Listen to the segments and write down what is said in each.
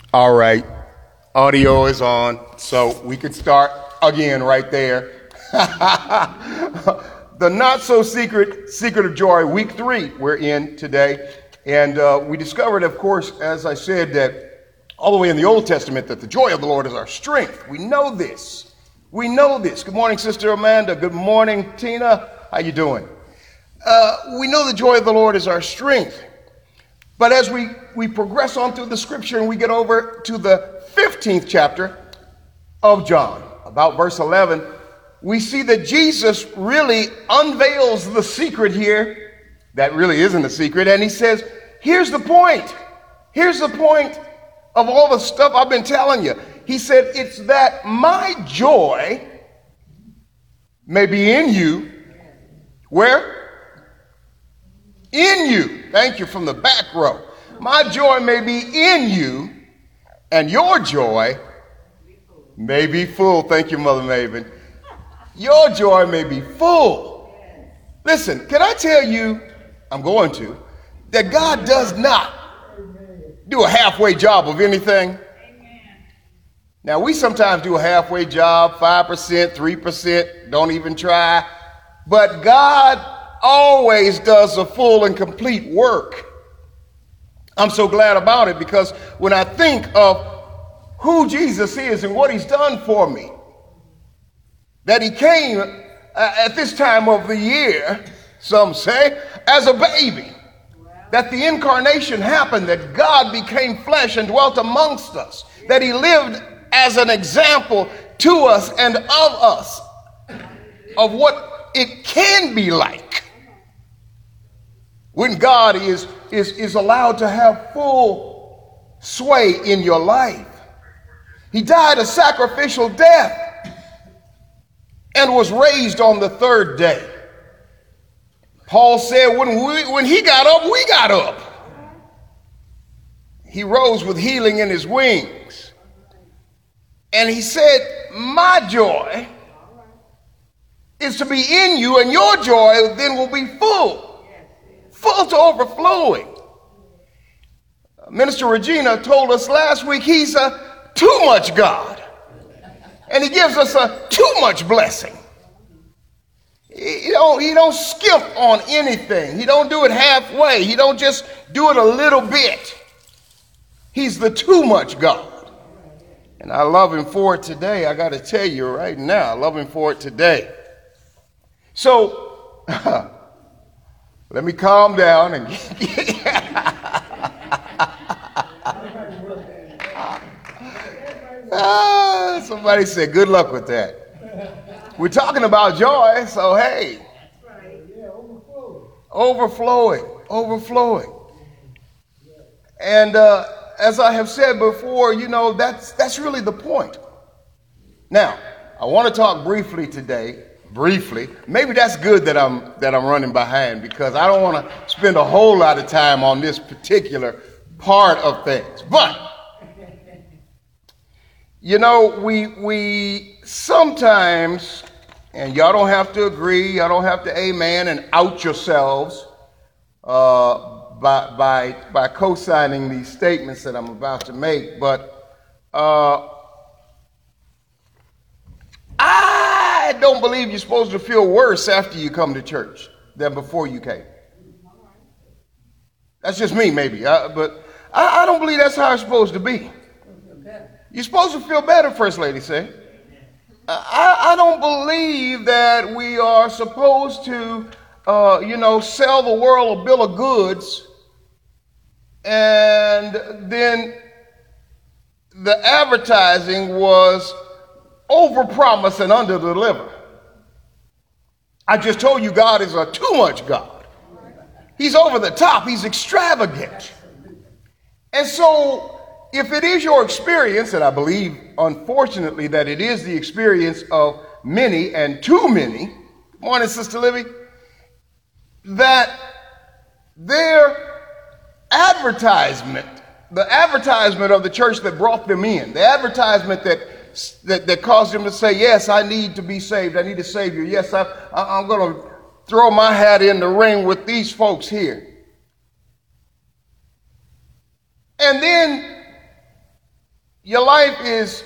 All right, audio is on, so we could start again right there. The not so secret of joy, week 3 we're in today. And we discovered, of course, as I said, that all the way in the Old Testament, that the joy of the Lord is our strength. We know this. We know this. Good morning, Sister Amanda. Good morning, Tina. How you doing? We know the joy of the Lord is our strength. But as we progress on through the scripture and we get over to the 15th chapter of John, about verse 11, we see that Jesus really unveils the secret here. That really isn't a secret. And he says, here's the point. Here's the point of all the stuff I've been telling you. He said, it's that my joy may be in you. Where? In you. Thank you, from the back row. My joy may be in you, and your joy may be full. Thank you, Mother Maven. Your joy may be full. Listen, can I tell you, I'm going to, that God does not do a halfway job of anything. Now, we sometimes do a halfway job, 5%, 3%, don't even try. But God always does a full and complete work. I'm so glad about it, because when I think of who Jesus is and what he's done for me, that he came at this time of the year, some say, as a baby, that the incarnation happened, that God became flesh and dwelt amongst us, that he lived as an example to us and of us of what it can be like when God is allowed to have full sway in your life. He died a sacrificial death and was raised on the 3rd day. Paul said when he got up, we got up. He rose with healing in his wings. And he said, my joy is to be in you, and your joy then will be full to overflowing. Minister Regina told us last week he's a too much God, and he gives us a too much blessing. He don't skip on anything. He don't do it halfway. He don't just do it a little bit. He's the too much God. And I love him for it today. I got to tell you right now, I love him for it today. So, let me calm down and somebody said, good luck with that. We're talking about joy, so hey. Overflowing. And as I have said before, that's really the point. Now, I want to talk briefly today. Maybe that's good that I'm running behind, because I don't want to spend a whole lot of time on this particular part of things. But we sometimes, and y'all don't have to agree, y'all don't have to amen and out yourselves by co-signing these statements that I'm about to make, but I don't believe you're supposed to feel worse after you come to church than before you came. That's just me, maybe, but I don't believe that's how it's supposed to be. You're supposed to feel better, First Lady said. I don't believe that we are supposed to, sell the world a bill of goods and then the advertising was overpromise and underdeliver. I just told you God is a too much God. He's over the top. He's extravagant. And so if it is your experience, and I believe, unfortunately, that it is the experience of many and too many, good morning, Sister Libby, that their advertisement, the advertisement of the church that brought them in, the advertisement that caused them to say, yes, I need to be saved, I need a Savior, yes, I'm going to throw my hat in the ring with these folks here. And then your life is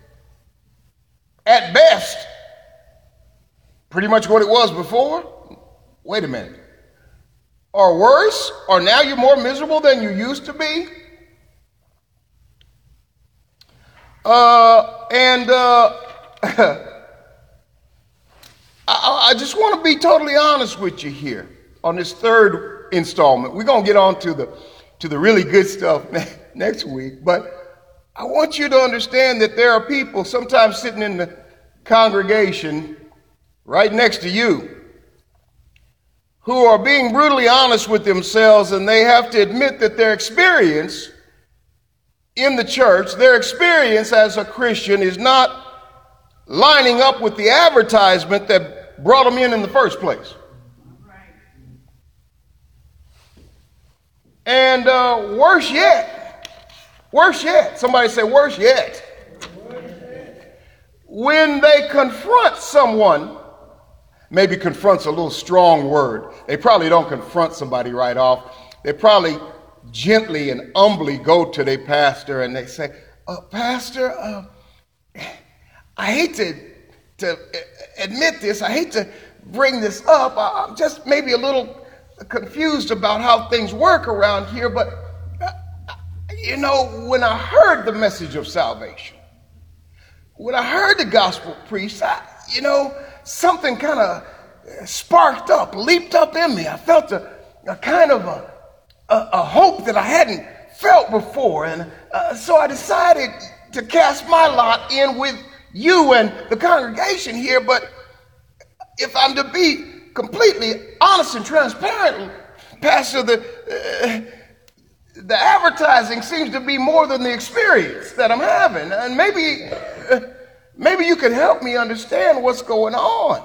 at best pretty much what it was before, wait a minute. Or worse, or now you're more miserable than you used to be. I just want to be totally honest with you here on this third installment. We're going to get on to the really good stuff next week, but I want you to understand that there are people sometimes sitting in the congregation right next to you who are being brutally honest with themselves, and they have to admit that their experience in the church, their experience as a Christian, is not lining up with the advertisement that brought them in the first place. And worse yet, somebody say worse yet. When they confront someone, maybe confront's a little strong word. They probably don't confront somebody right off. They probably gently and humbly go to their pastor and they say, Pastor, I hate to admit this. I hate to bring this up. I'm just maybe a little confused about how things work around here. But, when I heard the message of salvation, when I heard the gospel preached, something kind of sparked up, leaped up in me. I felt a kind of a hope that I hadn't felt before. And so I decided to cast my lot in with you and the congregation here. But if I'm to be completely honest and transparent, Pastor, the advertising seems to be more than the experience that I'm having. And maybe you can help me understand what's going on.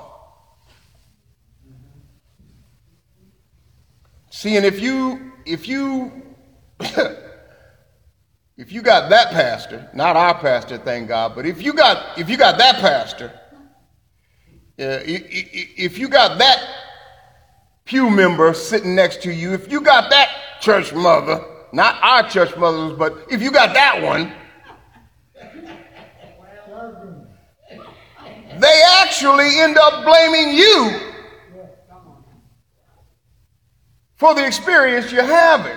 See, and if you got that pastor, not our pastor, thank God, but if you got that pastor, if you got that pew member sitting next to you, if you got that church mother, not our church mothers, but if you got that one, they actually end up blaming you for the experience you're having.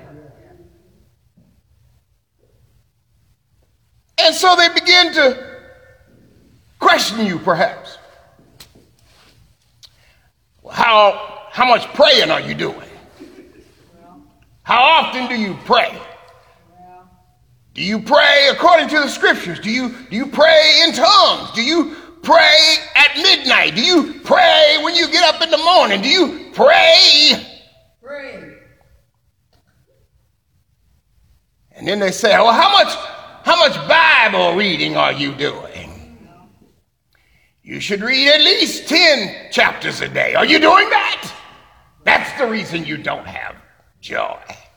And so they begin to question you, perhaps. How much praying are you doing? How often do you pray? Do you pray according to the scriptures? Do you pray in tongues? Do you pray at midnight? Do you pray when you get up in the morning? Do you pray? And then they say, well, how much Bible reading are you doing? You should read at least 10 chapters a day. Are you doing that? That's the reason you don't have joy.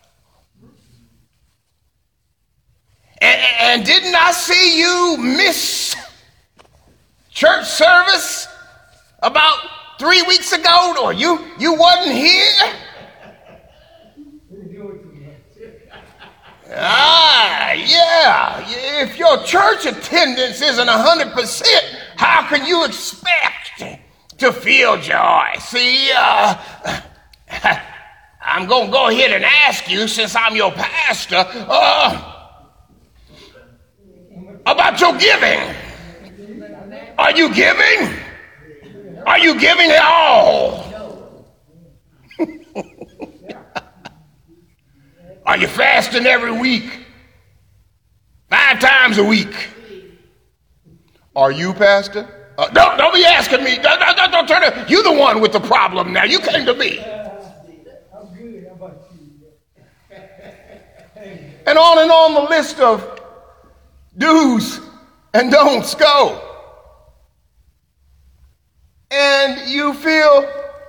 And didn't I see you miss church service about 3 weeks ago? Or you wasn't here? Yeah. If your church attendance isn't 100%, how can you expect to feel joy? See, I'm going to go ahead and ask you, since I'm your pastor, about your giving. Are you giving? Are you giving at all? Are you fasting every week? 5 times a week? Are you, Pastor? Don't be asking me. Don't turn to you. The one with the problem now. You came to me. And on the list of do's and don'ts go. And you feel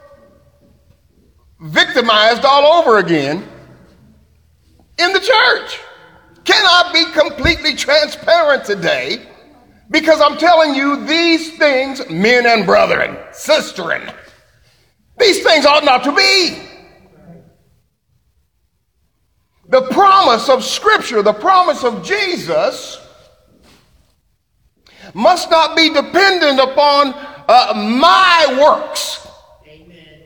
victimized all over again in the church. Can I be completely transparent today? Because I'm telling you, these things, men and brethren, sisterin, these things ought not to be. The promise of Scripture, the promise of Jesus must not be dependent upon my works. Amen.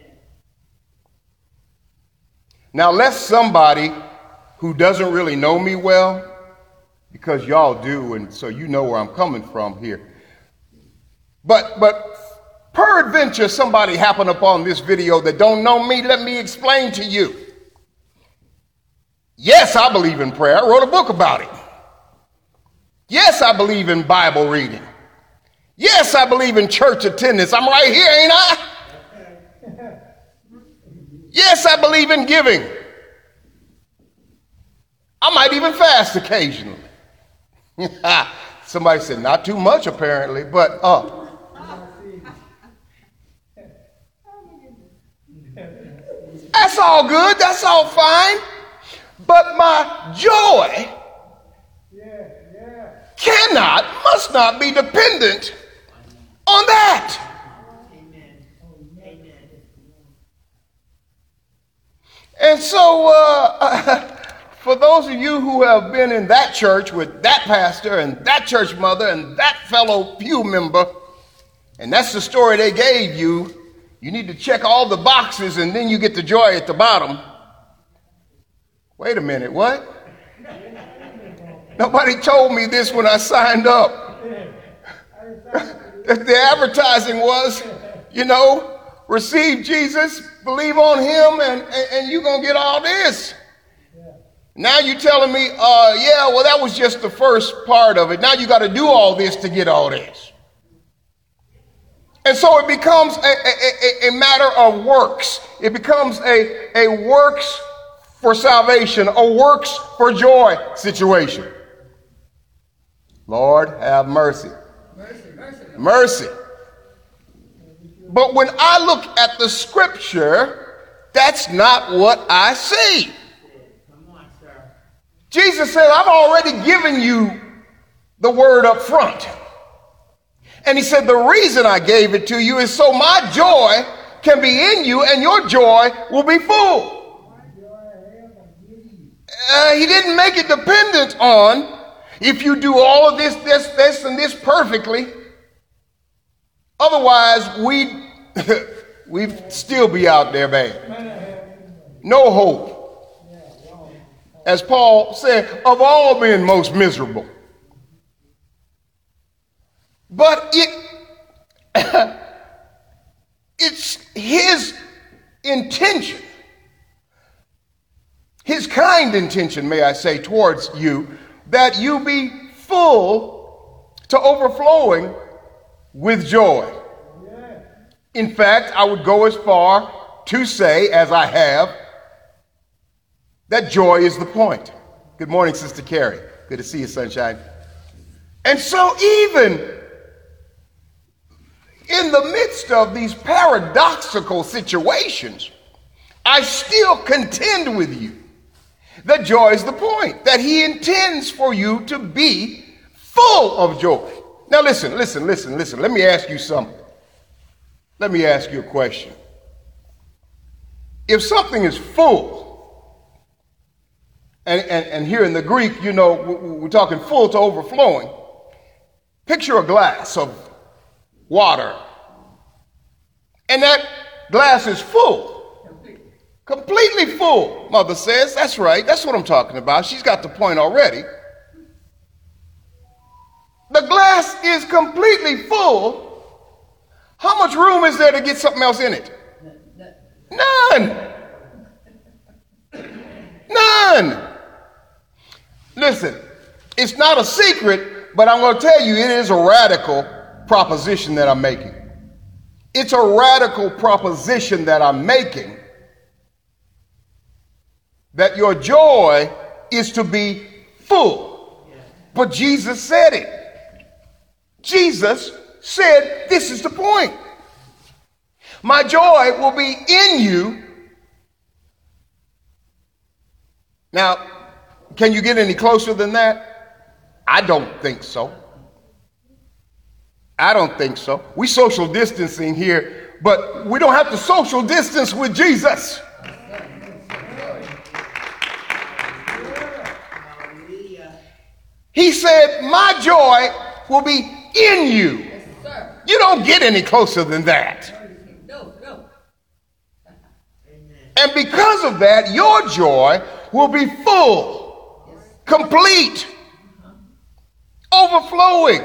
Now, lest somebody who doesn't really know me well, because y'all do, and so you know where I'm coming from here. But peradventure somebody happened upon this video that don't know me, let me explain to you. Yes, I believe in prayer. I wrote a book about it. Yes, I believe in Bible reading. Yes, I believe in church attendance. I'm right here, ain't I? Yes, I believe in giving. I might even fast occasionally. Somebody said, not too much apparently, but that's all good. That's all fine. But my joy must not be dependent on that. Amen. Amen. And so, for those of you who have been in that church with that pastor and that church mother and that fellow pew member, and that's the story they gave you, you need to check all the boxes and then you get the joy at the bottom. Wait a minute, what? Nobody told me this when I signed up. The advertising was, receive Jesus, believe on him, and you're going to get all this. Now you're telling me, that was just the first part of it. Now you got to do all this to get all this. And so it becomes a matter of works. It becomes a works for salvation, a works for joy situation. Lord, have mercy. Mercy. But when I look at the scripture, that's not what I see. Jesus said, I've already given you the word up front. And he said, the reason I gave it to you is so my joy can be in you and your joy will be full. He didn't make it dependent on if you do all of this, and this perfectly. Otherwise, we'd still be out there bad. No hope. As Paul said, of all men most miserable. But it's his intention, his kind intention, may I say, towards you, that you be full to overflowing with joy. In fact, I would go as far to say, as I have, that joy is the point. Good morning, Sister Carrie. Good to see you, sunshine. And so even in the midst of these paradoxical situations, I still contend with you that joy is the point, that he intends for you to be full of joy. Now listen. Let me ask you something. Let me ask you a question. If something is full, and here in the Greek, we're talking full to overflowing. Picture a glass of water. And that glass is full. Completely full, Mother says. That's right. That's what I'm talking about. She's got the point already. The glass is completely full. How much room is there to get something else in it? None. None. Listen, it's not a secret, but I'm going to tell you it is a radical proposition that I'm making. It's a radical proposition that I'm making, that your joy is to be full. But Jesus said it. Jesus said this is the point. My joy will be in you. Now, can you get any closer than that? I don't think so. I don't think so. We social distancing here, but we don't have to social distance with Jesus. He said, my joy will be in you. Yes, sir. You don't get any closer than that. No, no. Amen. And because of that, your joy will be full, complete, overflowing.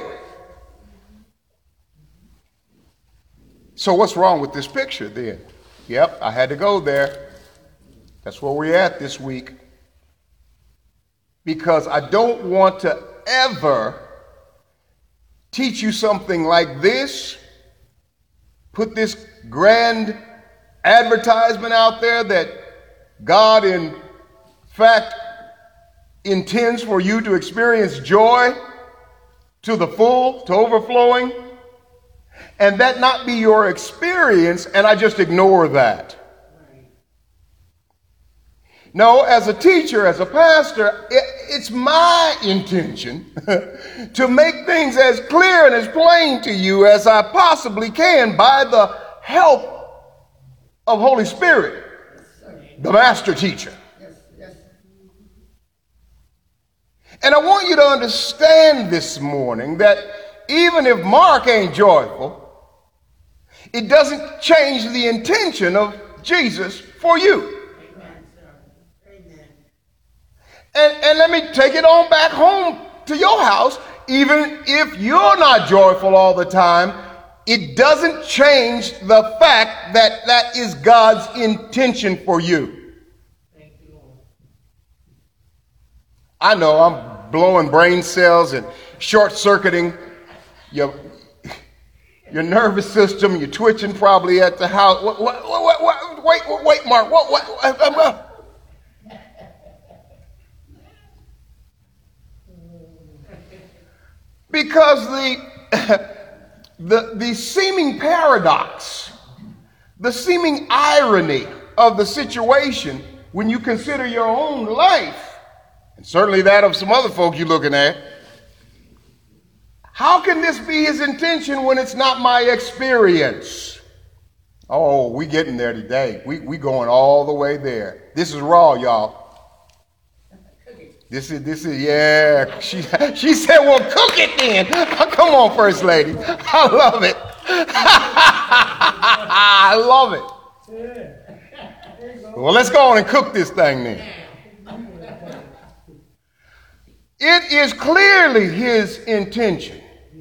So what's wrong with this picture then? Yep, I had to go there. That's where we're at this week. Because I don't want to ever teach you something like this, put this grand advertisement out there that God in fact intends for you to experience joy to the full, to overflowing, and that not be your experience, and I just ignore that. No, as a teacher, as a pastor, it's my intention to make things as clear and as plain to you as I possibly can by the help of Holy Spirit, the master teacher. And I want you to understand this morning that even if Mark ain't joyful, it doesn't change the intention of Jesus for you. And let me take it on back home to your house. Even if you're not joyful all the time, it doesn't change the fact that that is God's intention for you. Thank you, Lord. I know I'm blowing brain cells and short-circuiting your nervous system. You're twitching probably at the house. Wait, Mark. What? Because the seeming paradox, the seeming irony of the situation when you consider your own life, and certainly that of some other folk you're looking at, how can this be his intention when it's not my experience? Oh, we getting there today. We going all the way there. This is raw, y'all. This is, yeah. She said, well, cook it then. Come on, First Lady. I love it. I love it. Well, let's go on and cook this thing then. It is clearly his intention,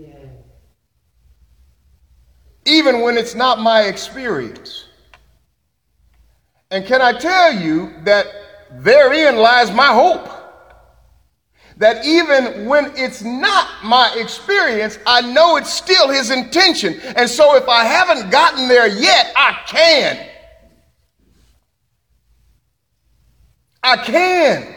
even when it's not my experience. And can I tell you that therein lies my hope? That even when it's not my experience, I know it's still his intention. And so if I haven't gotten there yet, I can. I can.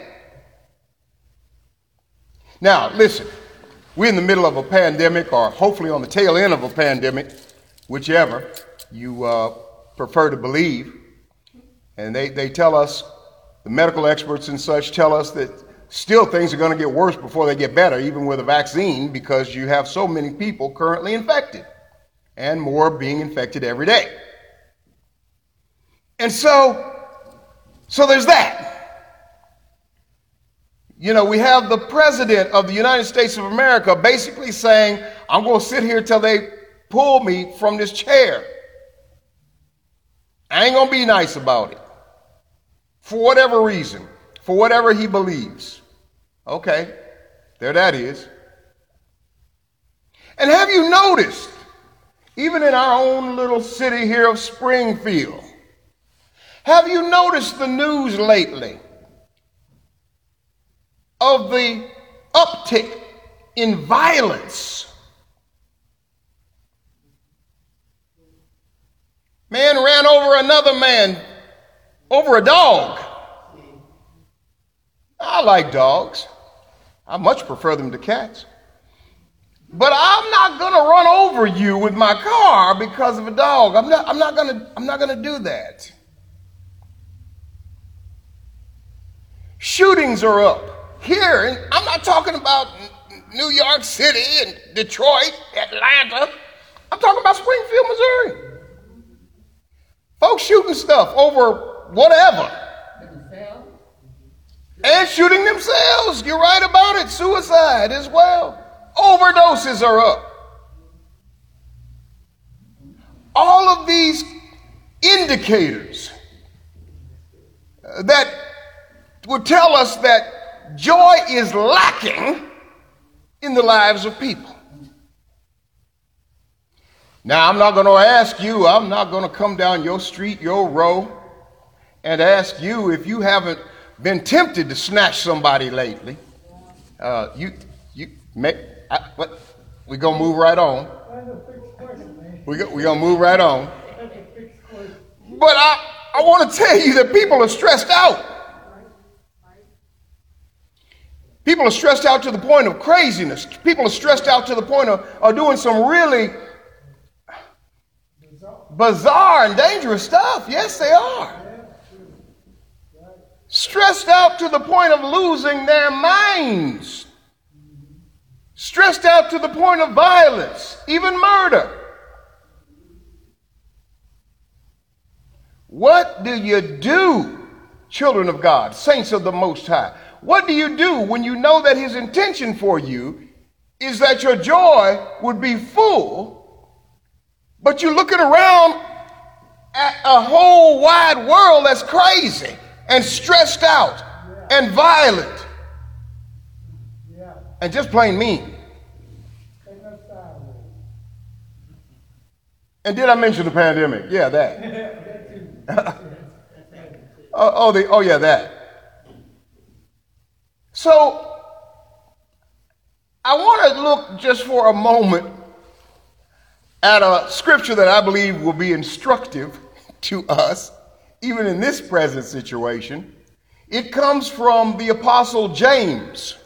Now, listen, we're in the middle of a pandemic, or hopefully on the tail end of a pandemic, whichever you prefer to believe. And they tell us, the medical experts and such tell us that still things are going to get worse before they get better, even with a vaccine, because you have so many people currently infected and more being infected every day. And so there's that. You know, we have the president of the United States of America basically saying, I'm going to sit here till they pull me from this chair. I ain't going to be nice about it. For whatever reason, for whatever he believes. Okay, there that is. And have you noticed, even in our own little city here of Springfield, have you noticed the news lately of the uptick in violence? Man ran over another man over a dog. I like dogs. I much prefer them to cats. But I'm not going to run over you with my car because of a dog. I'm not going to do that. Shootings are up here, and I'm not talking about New York City and Detroit, Atlanta. I'm talking about Springfield, Missouri. Folks shooting stuff over whatever. And shooting themselves. You're right about it. Suicide as well. Overdoses are up. all of these indicators that would tell us that joy is lacking in the lives of people. Now, I'm not going to ask you, I'm not going to come down your street, your row, and ask you if you haven't been tempted to snatch somebody lately. We're going to move right on. We're going to move right on. But I want to tell you that people are stressed out. People are stressed out to the point of craziness. People are stressed out to the point of doing some really bizarre and dangerous stuff. Yes, they are. Stressed out to the point of losing their minds. Stressed out to the point of violence, even murder. What do you do, children of God, saints of the Most High? What do you do when you know that his intention for you is that your joy would be full, but you're looking around at a whole wide world that's crazy and stressed out and violent and just plain mean? And did I mention the pandemic? Yeah, that. That. So I want to look just for a moment at a scripture that I believe will be instructive to us, even in this present situation. It comes from the Apostle James.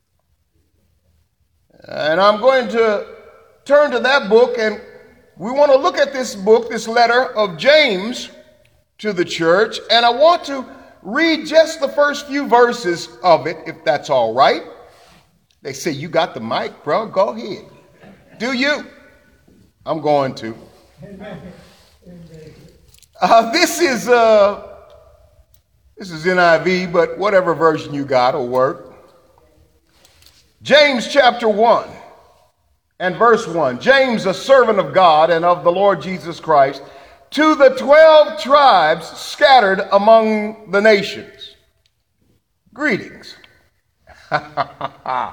And I'm going to turn to that book, and we want to look at this book, this letter of James to the church, and I want to read just the first few verses of it, if that's all right. They say, you got the mic, bro. Go ahead. Do you? I'm going to. This is NIV, but whatever version you got will work. James chapter 1 and verse 1. James, a servant of God and of the Lord Jesus Christ, to the 12 tribes scattered among the nations. Greetings. I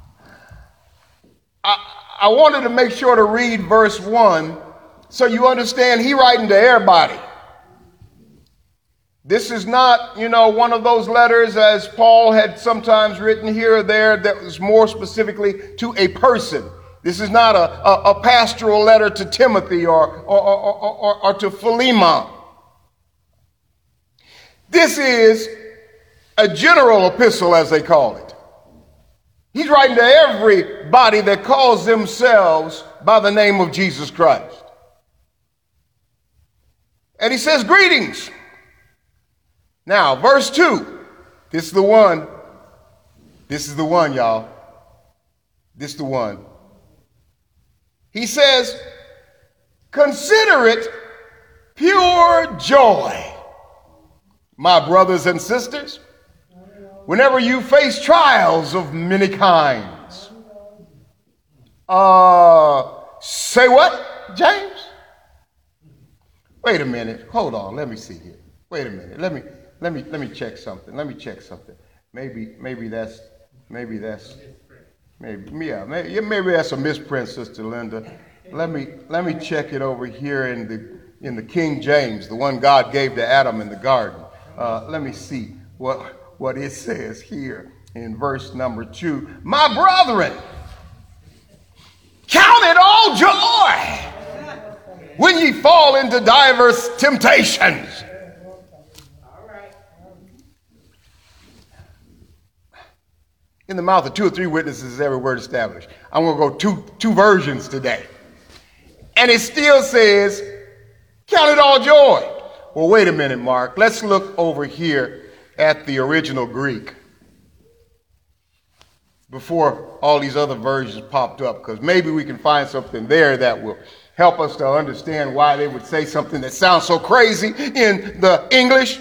wanted to make sure to read verse 1 so you understand he writing to everybody. This is not, one of those letters as Paul had sometimes written here or there that was more specifically to a person. This is not a pastoral letter to Timothy or to Philemon. This is a general epistle, as they call it. He's writing to everybody that calls themselves by the name of Jesus Christ. And he says, greetings. Now, verse 2. This is the one. This is the one, y'all. This is the one. He says, consider it pure joy, my brothers and sisters, whenever you face trials of many kinds. Say what, James? Wait a minute. Hold on. Let me see here. Wait a minute. Let me check something. Maybe that's a misprint, Sister Linda. Let me check it over here in the King James, the one God gave to Adam in the garden. Let me see what it says here in verse number 2. My brethren, count it all joy when ye fall into diverse temptations. In the mouth of 2 or 3 witnesses is every word established. I'm going to go two versions today. And it still says, count it all joy. Well, wait a minute, Mark. Let's look over here at the original Greek before all these other versions popped up, because maybe we can find something there that will help us to understand why they would say something that sounds so crazy in the English.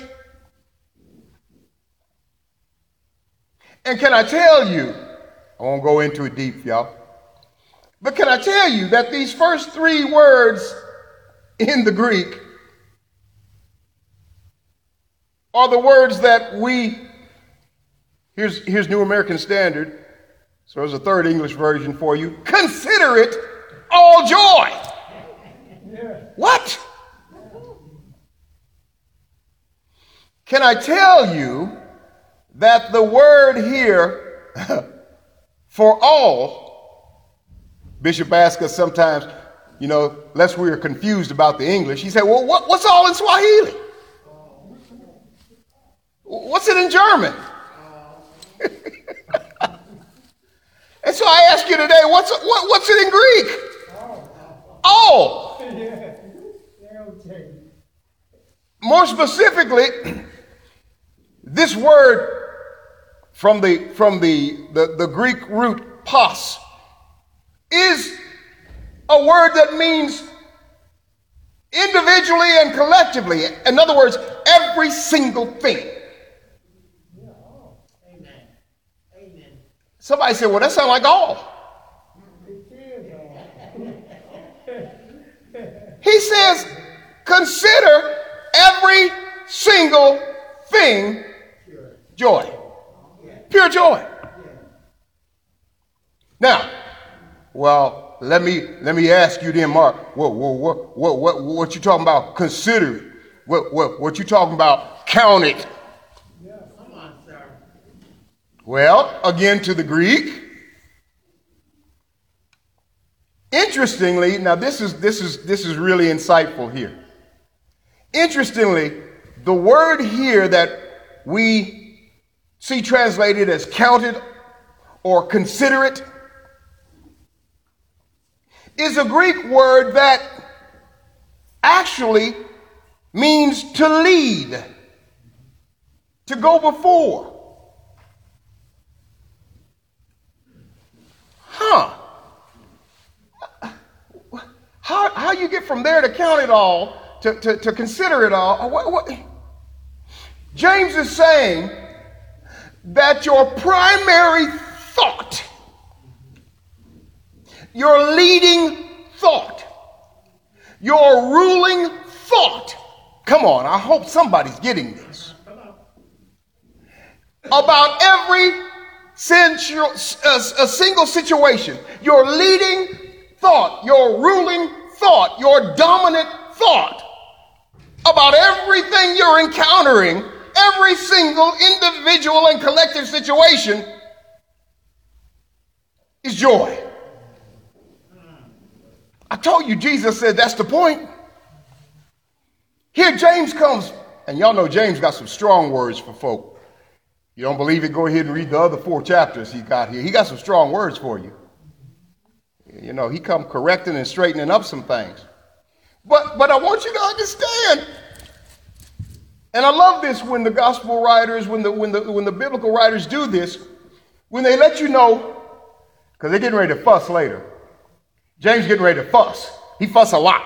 And can I tell you, I won't go into it deep, y'all, but can I tell you that these first 3 words in the Greek are the words that here's New American Standard, so there's a third English version for you. Consider it all joy. What? Can I tell you that the word here for all, Bishop asks us sometimes, lest we are confused about the English, he said, well, what's all in Swahili? What's it in German? And so I ask you today, what's it in Greek? All. More specifically, this word from the Greek root pos is a word that means individually and collectively. In other words, every single thing. Amen. Amen. Somebody said, well, that sounds like all. He says, consider every single thing joy. Pure joy. Now, well, let me ask you then, Mark, what you talking about? Consider it. What you talking about? Count it. Come on, sir. Well, again to the Greek. Interestingly, now this is really insightful here. Interestingly, the word here that we see translated as counted or consider it is a Greek word that actually means to lead, to go before. How you get from there to count it all, to consider it all? What? James is saying that your primary thought, your leading thought, your ruling thought, come on, I hope somebody's getting this, about every single situation, your leading thought, your ruling thought, your dominant thought about everything you're encountering, every single individual and collective situation is joy. I told you Jesus said that's the point. Here James comes, and y'all know James got some strong words for folk. You don't believe it? Go ahead and read the other 4 chapters he got here. He got some strong words for you. He come correcting and straightening up some things. But I want you to understand, and I love this when the gospel writers, when the biblical writers do this, when they let you know, because they're getting ready to fuss later. James getting ready to fuss. He fuss a lot.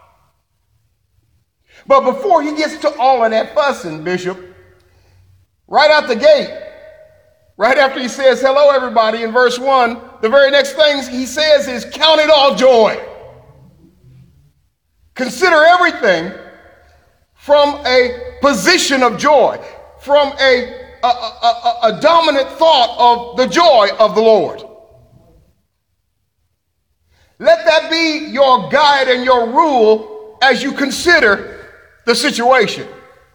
But before he gets to all of that fussing, Bishop, right out the gate, right after he says, hello, everybody, in verse 1, the very next thing he says is, count it all joy. Consider everything from a position of joy, from a dominant thought of the joy of the Lord. Let that be your guide and your rule as you consider the situation.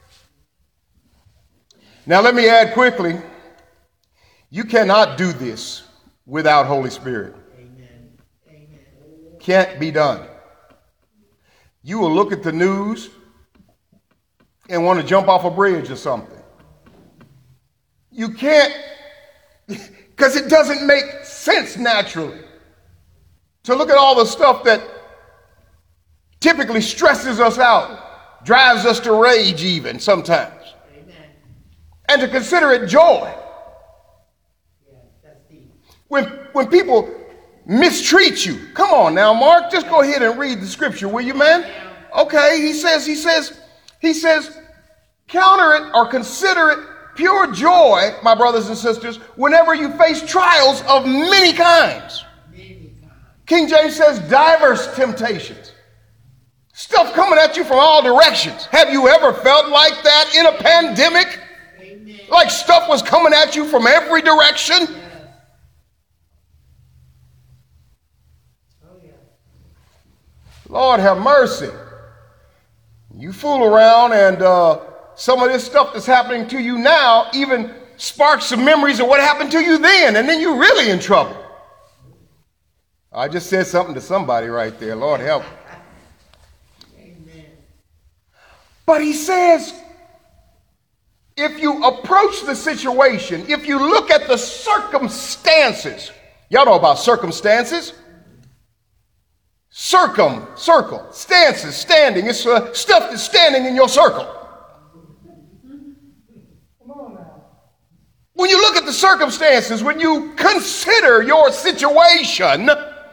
Now, let me add quickly, you cannot do this without Holy Spirit. Amen. Amen. Can't be done. You will look at the news and want to jump off a bridge or something. You can't, because it doesn't make sense naturally to look at all the stuff that typically stresses us out, drives us to rage even sometimes. Amen. And to consider it joy. Yeah, that's deep. When people mistreat you. Come on now, Mark, just go ahead and read the scripture, will you, man? Okay, he says, counter it or consider it pure joy, my brothers and sisters, whenever you face trials of many kinds. King James says diverse temptations. Stuff coming at you from all directions. Have you ever felt like that in a pandemic? Amen. Like stuff was coming at you from every direction? Yes. Oh, yeah. Lord have mercy. You fool around and some of this stuff that's happening to you now even sparks some memories of what happened to you then, and then you're really in trouble. I just said something to somebody right there. Lord help. Amen. But he says, if you approach the situation, if you look at the circumstances, y'all know about circumstances? Circle, stances, standing. It's stuff that's standing in your circle. When you look at the circumstances, when you consider your situation,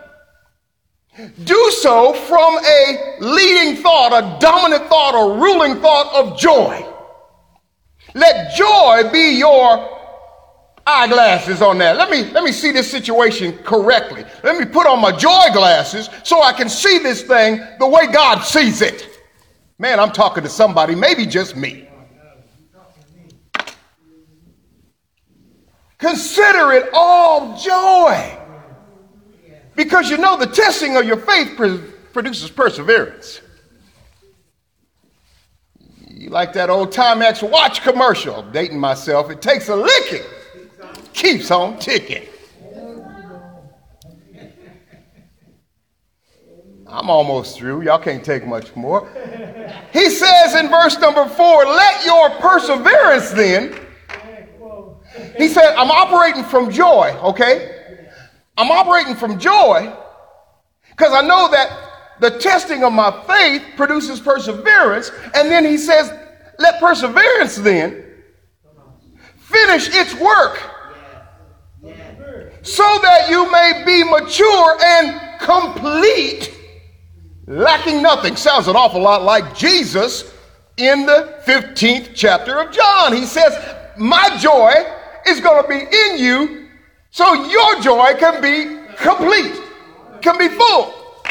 do so from a leading thought, a dominant thought, a ruling thought of joy. Let joy be your eyeglasses on that. Let me see this situation correctly. Let me put on my joy glasses so I can see this thing the way God sees it. Man, I'm talking to somebody, maybe just me. Consider it all joy. Because you know the testing of your faith produces perseverance. You like that old Timex watch commercial, I'm dating myself. It takes a licking, keeps on ticking. I'm almost through. Y'all can't take much more. He says in verse number 4, let your perseverance then. He said, I'm operating from joy, okay? I'm operating from joy because I know that the testing of my faith produces perseverance. And then he says, let perseverance then finish its work so that you may be mature and complete, lacking nothing. Sounds an awful lot like Jesus in the 15th chapter of John. He says, my joy is going to be in you so your joy can be complete, can be full.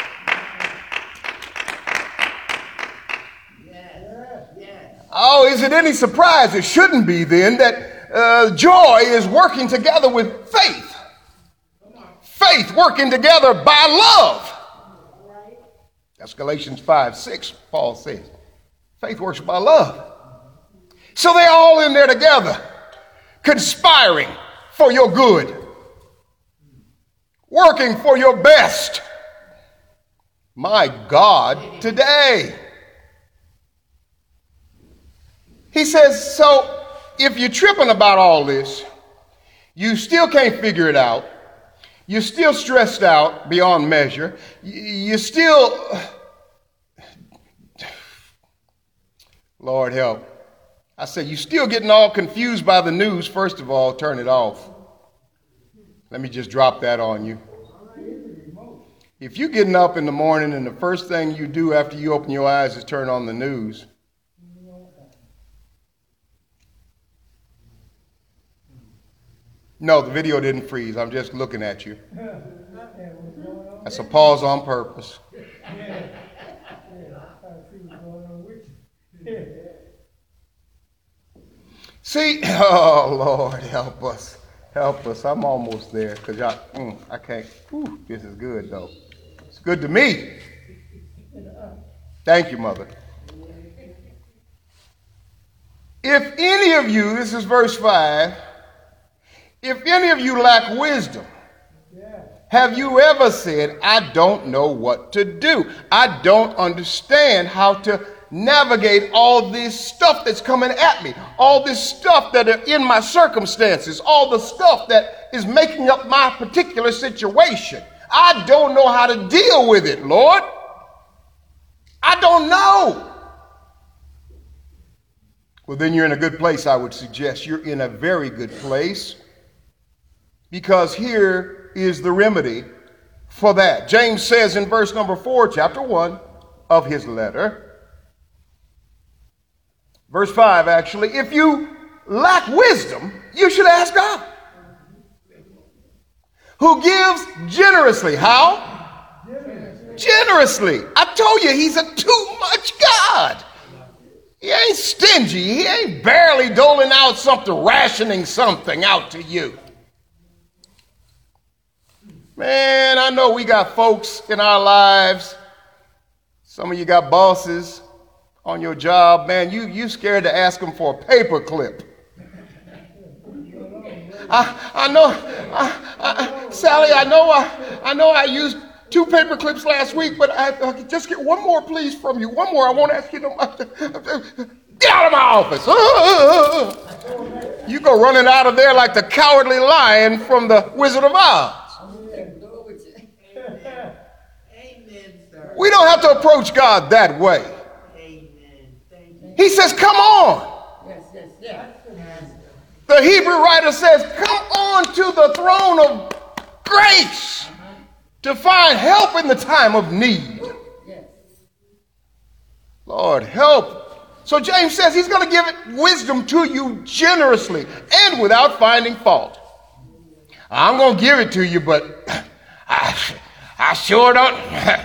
Oh, is it any surprise? It shouldn't be then that joy is working together with faith. Faith working together by love. That's Galatians 5:6, Paul says. Faith works by love. So they're all in there together, conspiring for your good, working for your best. My God, today. He says, so if you're tripping about all this, you still can't figure it out. You're still stressed out beyond measure. You're still, Lord help. I said, you're still getting all confused by the news. First of all, turn it off. Let me just drop that on you. If you're getting up in the morning and the first thing you do after you open your eyes is turn on the news, no, the video didn't freeze. I'm just looking at you. That's a pause on purpose. See, oh, Lord, help us. Help us. I'm almost there because I can't. Whew, this is good, though. It's good to me. Thank you, Mother. If any of you, this is verse 5, if any of you lack wisdom, have you ever said, I don't know what to do. I don't understand how to navigate all this stuff that's coming at me, all this stuff that are in my circumstances, all the stuff that is making up my particular situation. I don't know how to deal with it, Lord. I don't know. Well, then you're in a good place, I would suggest. You're in a very good place. Because here is the remedy for that. James says in verse number 4, chapter 1 of his letter, verse 5 actually, if you lack wisdom, you should ask God, who gives generously. How? generously. I told you he's a too much God. He ain't stingy. He ain't barely doling out something, rationing something out to you. Man, I know we got folks in our lives. Some of you got bosses on your job. Man, you scared to ask them for a paper clip. I know, Sally, I know I used 2 paper clips last week, but I could just get one more, please, from you. One more. I won't ask you no more. Get out of my office. You go running out of there like the cowardly lion from the Wizard of Oz. We don't have to approach God that way. He says, come on. The Hebrew writer says, come on to the throne of grace to find help in the time of need. Lord, help. So James says he's going to give wisdom to you generously and without finding fault. I'm going to give it to you, but I sure don't.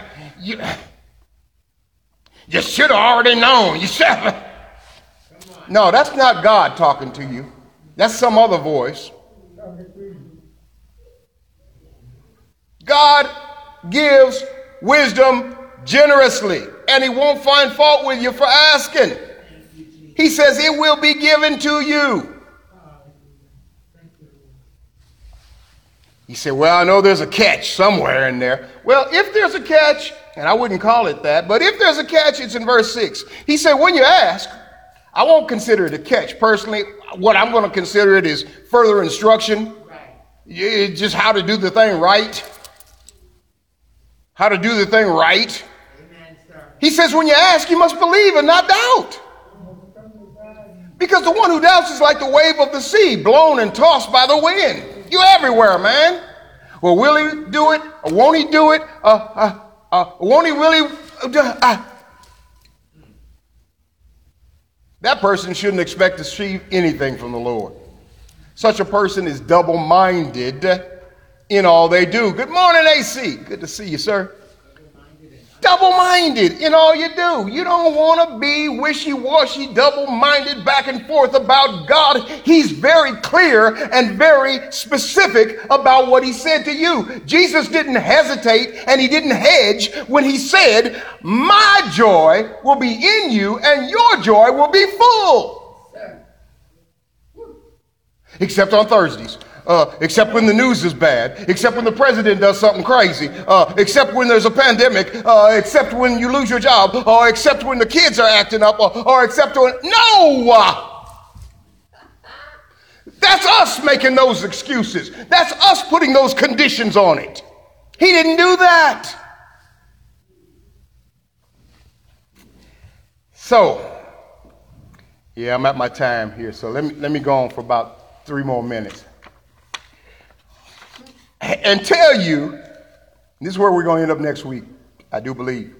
You should have already known. You should have. No, that's not God talking to you. That's some other voice. God gives wisdom generously, and he won't find fault with you for asking. He says it will be given to you. He said, well, I know there's a catch somewhere in there. Well, if there's a catch, and I wouldn't call it that, but if there's a catch, it's in verse 6. He said, when you ask, I won't consider it a catch. Personally, what I'm going to consider it is further instruction. Right. Just how to do the thing right. How to do the thing right. Amen, sir. He says, when you ask, you must believe and not doubt. Because the one who doubts is like the wave of the sea, blown and tossed by the wind. You're everywhere, man. Well, will he do it? Or won't he do it? Won't he really? That person shouldn't expect to see anything from the Lord. Such a person is double-minded in all they do. Good morning, AC. Good to see you, sir. Double-minded in all you do. You don't want to be wishy-washy, double-minded back and forth about God. He's very clear and very specific about what he said to you. Jesus didn't hesitate and he didn't hedge when he said, my joy will be in you and your joy will be full. Except on Thursdays. Except when the news is bad, except when the president does something crazy, except when there's a pandemic, except when you lose your job, or except when the kids are acting up, or except when... No! That's us making those excuses. That's us putting those conditions on it. He didn't do that. So, yeah, I'm at my time here, so let me go on for about 3 more minutes. And tell you, this is where we're going to end up next week, I do believe,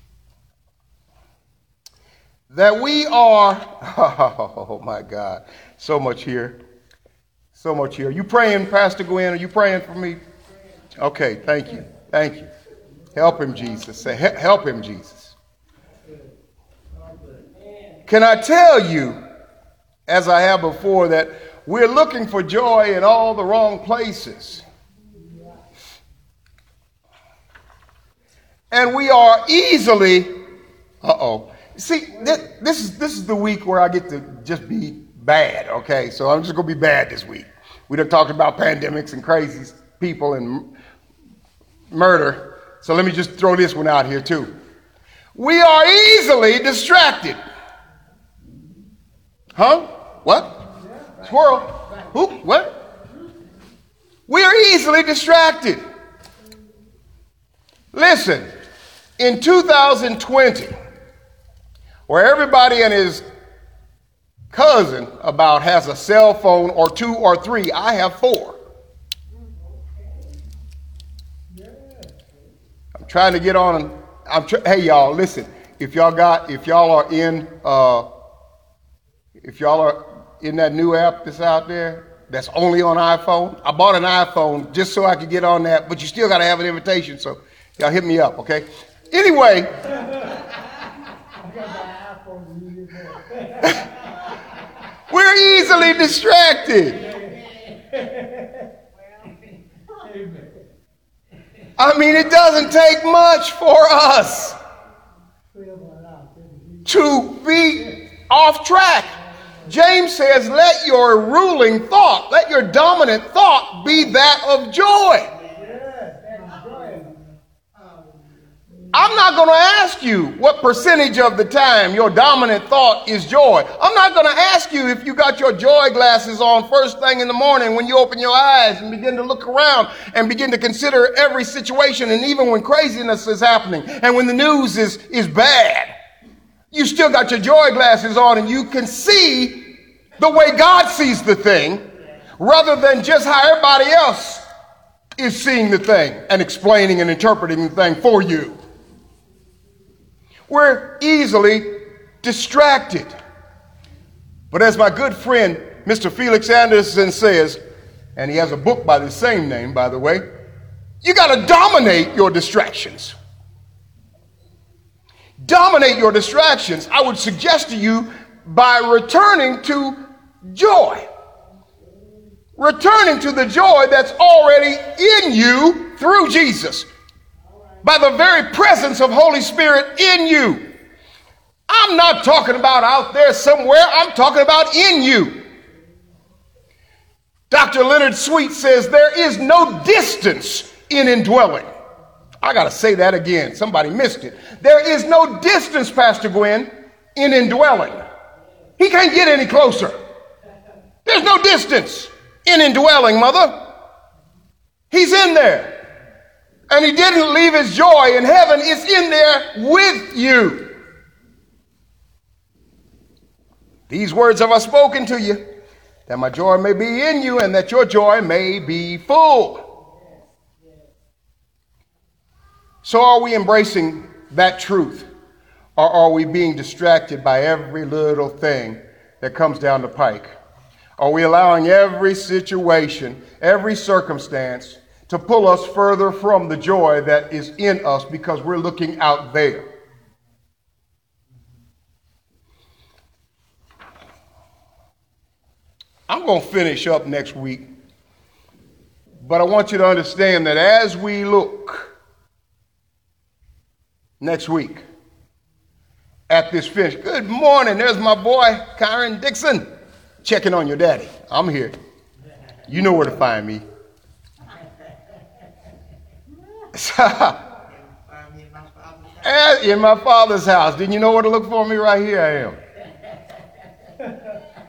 that we are, oh my God, so much here. So much here. You praying, Pastor Gwen? Are you praying for me? Okay, thank you. Thank you. Help him, Jesus. Say, help him, Jesus. Can I tell you, as I have before, that we're looking for joy in all the wrong places. And we are easily, See, this is the week where I get to just be bad, okay? So I'm just going to be bad this week. We done talked about pandemics and crazy people and murder. So let me just throw this one out here too. We are easily distracted. Huh? What? Squirrel. Who? What? We are easily distracted. Listen. In 2020, where everybody and his cousin about has a cell phone or 2 or 3, I have 4. I'm trying to get on. Hey, y'all, listen. If y'all are in that new app that's out there, that's only on iPhone. I bought an iPhone just so I could get on that, but you still got to have an invitation. So Y'all hit me up, okay? Anyway, we're easily distracted. I mean, it doesn't take much for us to be off track. James says, let your ruling thought, let your dominant thought be that of joy. I'm not going to ask you what percentage of the time your dominant thought is joy. I'm not going to ask you if you got your joy glasses on first thing in the morning when you open your eyes and begin to look around and begin to consider every situation, and even when craziness is happening and when the news is bad. You still got your joy glasses on and you can see the way God sees the thing rather than just how everybody else is seeing the thing and explaining and interpreting the thing for you. We're easily distracted. But as my good friend, Mr. Felix Anderson says, and he has a book by the same name, by the way, you got to dominate your distractions. Dominate your distractions, I would suggest to you, by returning to joy. Returning to the joy that's already in you through Jesus. By the very presence of Holy Spirit in you. I'm not talking about out there somewhere. I'm talking about in you. Dr. Leonard Sweet says there is no distance in indwelling. I got to say that again. Somebody missed it. There is no distance, Pastor Gwen, in indwelling. He can't get any closer. There's no distance in indwelling, mother. He's in there. And he didn't leave his joy in heaven. It's in there with you. These words have I spoken to you, that my joy may be in you and that your joy may be full. So are we embracing that truth? Or are we being distracted by every little thing that comes down the pike? Are we allowing every situation, every circumstance to pull us further from the joy that is in us because we're looking out there? I'm going to finish up next week, but I want you to understand that as we look next week at this finish. Good morning. There's my boy, Kyron Dixon, checking on your daddy. I'm here. You know where to find me. In my father's house. Didn't you know where to look for me? Right here I am.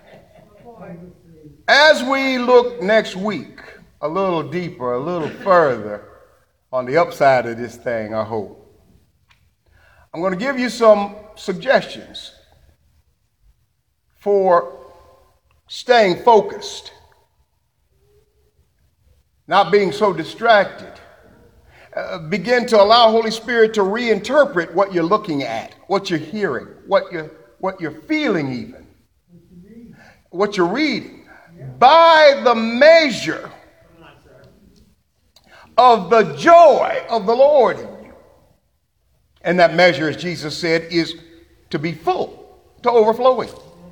As we look next week a little deeper, a little further on the upside of this thing, I hope, I'm going to give you some suggestions for staying focused, not being so distracted. Begin to allow Holy Spirit to reinterpret what you're looking at, what you're hearing, what you're feeling even, what you're reading, by the measure of the joy of the Lord in you. And that measure, as Jesus said, is to be full, to overflowing.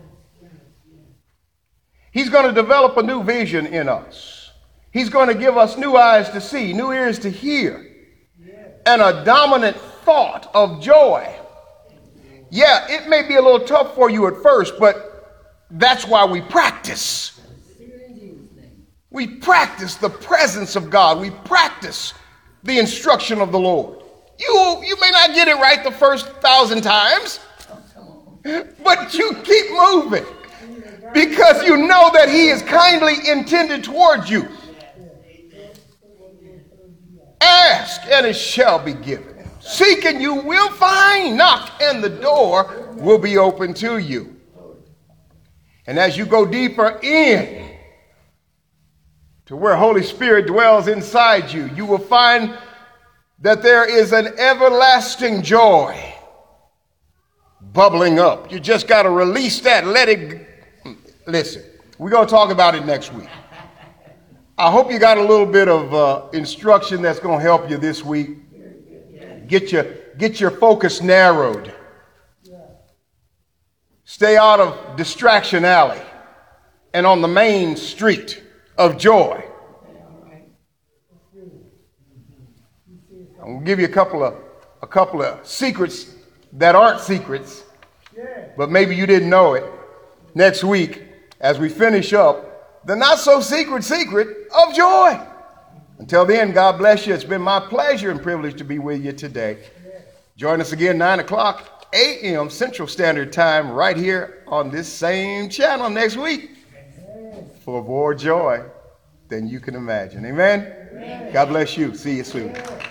He's going to develop a new vision in us. He's going to give us new eyes to see, new ears to hear, and a dominant thought of joy. Yeah, it may be a little tough for you at first, but that's why we practice. We practice the presence of God. We practice the instruction of the Lord. You may not get it right the first 1,000 times, but you keep moving because you know that He is kindly intended towards you. Ask and it shall be given. Seek and you will find. Knock and the door will be open to you. And as you go deeper in to where Holy Spirit dwells inside you, you will find that there is an everlasting joy bubbling up. You just got to release that. Let it. Listen, we're going to talk about it next week. I hope you got a little bit of instruction that's going to help you this week. get your focus narrowed. Stay out of distraction alley and on the main street of joy. I'm going to give you a couple of secrets that aren't secrets, but maybe you didn't know it. Next week, as we finish up the not so secret of joy. Until then, God bless you. It's been my pleasure and privilege to be with you today. Join us again 9 o'clock a.m. Central Standard Time right here on this same channel next week for more joy than you can imagine. Amen? God bless you. See you soon.